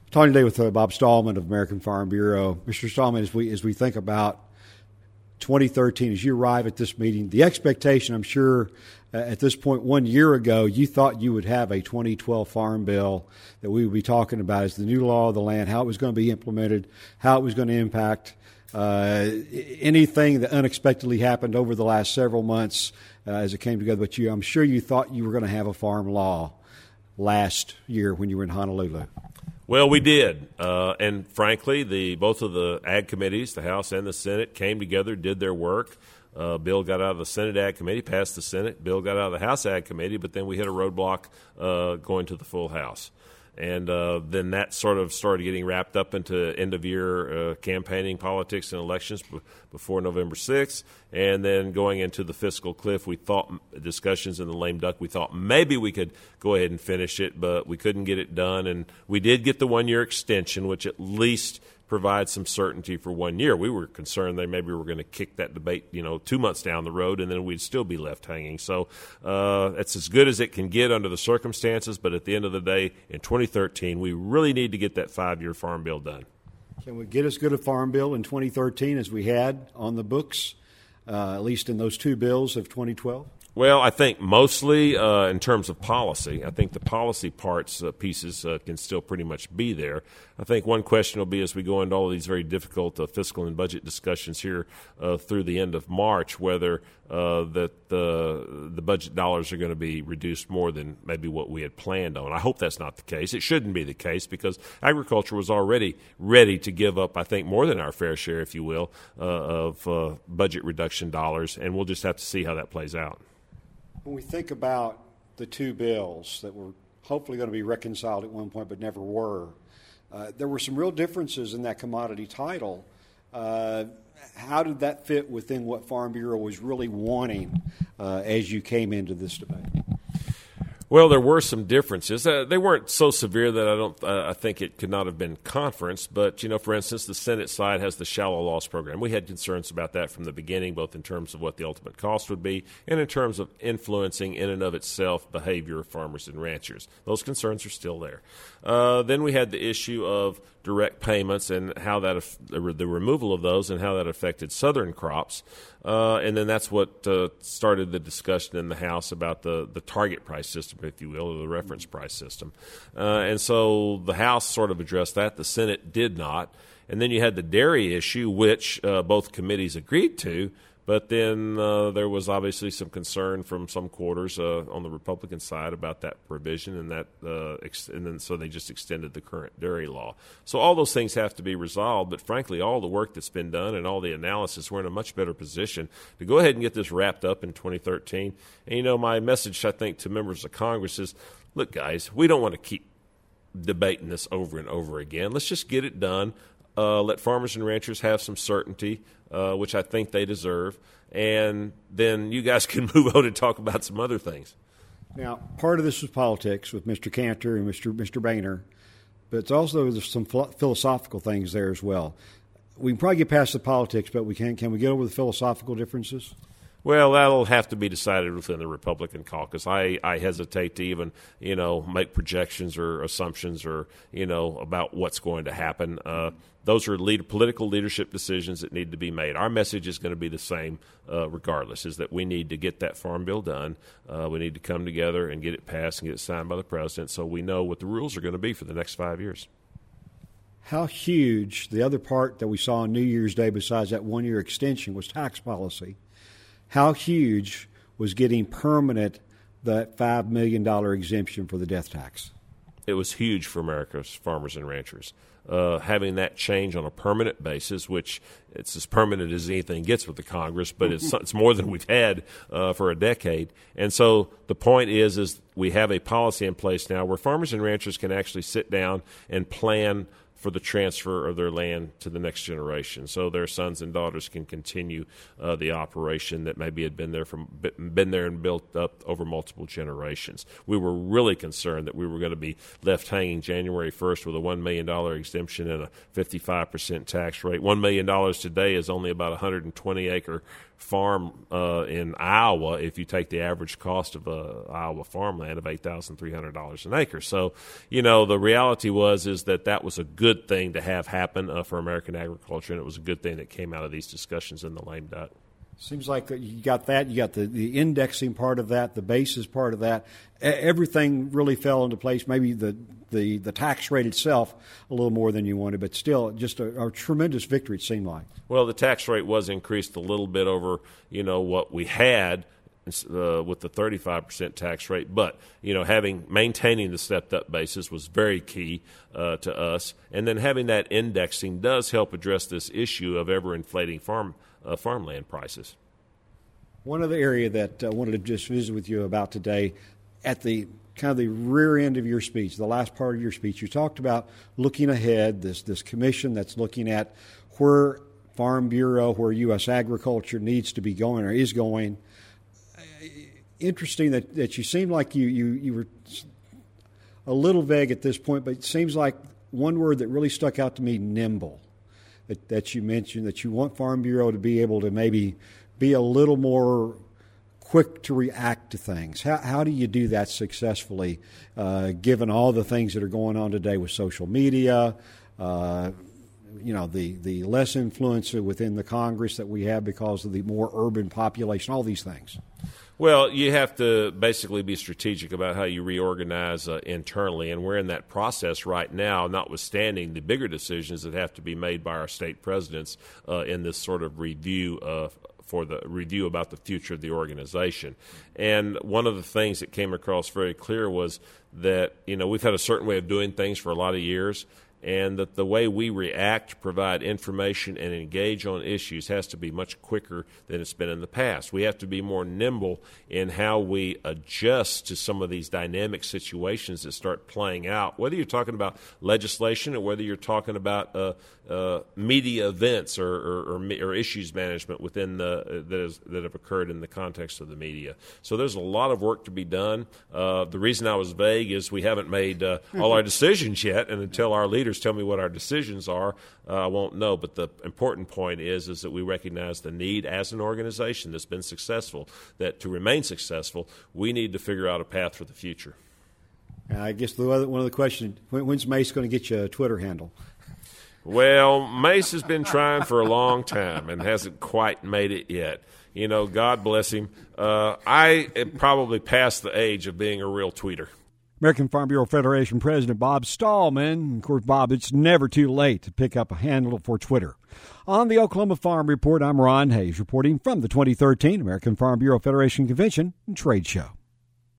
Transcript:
Talking today with Bob Stallman of American Farm Bureau. Mr. Stallman, as we think about 2013, as you arrive at this meeting, the expectation, I'm sure, at this point 1 year ago, you thought you would have a 2012 Farm Bill that we would be talking about as the new law of the land, how it was going to be implemented, how it was going to impact anything that unexpectedly happened over the last several months as it came together. But I'm sure you thought you were going to have a farm law last year when you were in Honolulu. Well, we did, and frankly, both of the ag committees, the House and the Senate, came together, did their work. Bill got out of the Senate Ag Committee, passed the Senate. Bill got out of the House Ag Committee, but then we hit a roadblock going to the full House. And then that sort of started getting wrapped up into end-of-year campaigning, politics, and elections before November 6th. And then going into the fiscal cliff, we thought discussions in the lame duck, we thought maybe we could go ahead and finish it, but we couldn't get it done. And we did get the one-year extension, which at least provide some certainty for 1 year. We were concerned that maybe we were going to kick that debate, 2 months down the road, and then we'd still be left hanging. So it's as good as it can get under the circumstances, but at the end of the day, in 2013, we really need to get that 5-year farm bill done. Can we get as good a farm bill in 2013 as we had on the books, at least in those two bills of 2012? Well, I think mostly in terms of policy. I think the policy pieces can still pretty much be there. I think one question will be as we go into all of these very difficult fiscal and budget discussions here through the end of March, whether that the budget dollars are going to be reduced more than maybe what we had planned on. I hope that's not the case. It shouldn't be the case because agriculture was already ready to give up, I think, more than our fair share, if you will, of budget reduction dollars, and we'll just have to see how that plays out. When we think about the two bills that were hopefully going to be reconciled at one point but never were, there were some real differences in that commodity title. How did that fit within what Farm Bureau was really wanting as you came into this debate? Well, there were some differences. They weren't so severe that I think it could not have been conferenced. But, for instance, the Senate side has the shallow loss program. We had concerns about that from the beginning, both in terms of what the ultimate cost would be and in terms of influencing in and of itself behavior of farmers and ranchers. Those concerns are still there. Then we had the issue of direct payments and how that the removal of those and how that affected southern crops. And then that's what started the discussion in the House about the target price system, if you will, or the reference price system. And so the House sort of addressed that. The Senate did not. And then you had the dairy issue, which both committees agreed to. But then there was obviously some concern from some quarters on the Republican side about that provision, and then so they just extended the current dairy law. So all those things have to be resolved. But frankly, all the work that's been done and all the analysis, we're in a much better position to go ahead and get this wrapped up in 2013. And my message, I think, to members of Congress is, look, guys, we don't want to keep debating this over and over again. Let's just get it done. Let farmers and ranchers have some certainty, which I think they deserve, and then you guys can move on and talk about some other things. Now, part of this was politics with Mr. Cantor and Mr. Boehner, but it's also there's some philosophical things there as well. We can probably get past the politics, but can we get over the philosophical differences? Well, that'll have to be decided within the Republican caucus. I hesitate to even, make projections or assumptions or, about what's going to happen. Those are political leadership decisions that need to be made. Our message is going to be the same regardless, is that we need to get that farm bill done. We need to come together and get it passed and get it signed by the president so we know what the rules are going to be for the next 5 years. How huge, the other part that we saw on New Year's Day besides that one-year extension was tax policy. How huge was getting permanent that $5 million exemption for the death tax? It was huge for America's farmers and ranchers. Having that change on a permanent basis, which it's as permanent as anything gets with the Congress, but it's more than we've had for a decade. And so the point is we have a policy in place now where farmers and ranchers can actually sit down and plan for the transfer of their land to the next generation, so their sons and daughters can continue the operation that maybe had been there and built up over multiple generations. We were really concerned that we were going to be left hanging January 1st with a $1 million exemption and a 55% tax rate. $1 million today is only about a 120-acre farm in Iowa if you take the average cost of Iowa farmland of $8,300 an acre. So, the reality is that was a good thing to have happen for American agriculture, and it was a good thing that came out of these discussions in the lame duck. Seems like you got that. You got the indexing part of that, the basis part of that. Everything really fell into place. Maybe the tax rate itself a little more than you wanted, but still just a tremendous victory, it seemed like. Well, the tax rate was increased a little bit over, what we had with the 35% tax rate. But, maintaining the stepped-up basis was very key to us. And then having that indexing does help address this issue of ever-inflating farmland prices. One other area that I wanted to just visit with you about today, at the kind of the rear end of your speech, the last part of your speech, you talked about looking ahead, this commission that's looking at where Farm Bureau, where U.S. agriculture needs to be going or is going. Interesting that you seemed like you were a little vague at this point, but it seems like one word that really stuck out to me, nimble, that you mentioned, that you want Farm Bureau to be able to maybe be a little more quick to react to things. How do you do that successfully, given all the things that are going on today with social media, the less influence within the Congress that we have because of the more urban population, all these things? Well, you have to basically be strategic about how you reorganize internally, and we're in that process right now, notwithstanding the bigger decisions that have to be made by our state presidents in this sort of review about the future of the organization. And one of the things that came across very clear was that, we've had a certain way of doing things for a lot of years, and that the way we react, provide information, and engage on issues has to be much quicker than it's been in the past. We have to be more nimble in how we adjust to some of these dynamic situations that start playing out, whether you're talking about legislation or whether you're talking about media events or issues management within that have occurred in the context of the media. So there's a lot of work to be done. The reason I was vague is we haven't made all our decisions yet, and until our leaders tell me what our decisions are, I won't know. But the important point is that we recognize the need as an organization that's been successful, that to remain successful, we need to figure out a path for the future. I guess one of the questions, when's Mace going to get you a Twitter handle? Well, Mace has been trying for a long time and hasn't quite made it yet. God bless him. I am probably past the age of being a real tweeter. American Farm Bureau Federation President Bob Stallman. Of course, Bob, it's never too late to pick up a handle for Twitter. On the Oklahoma Farm Report, I'm Ron Hayes reporting from the 2013 American Farm Bureau Federation Convention and Trade Show.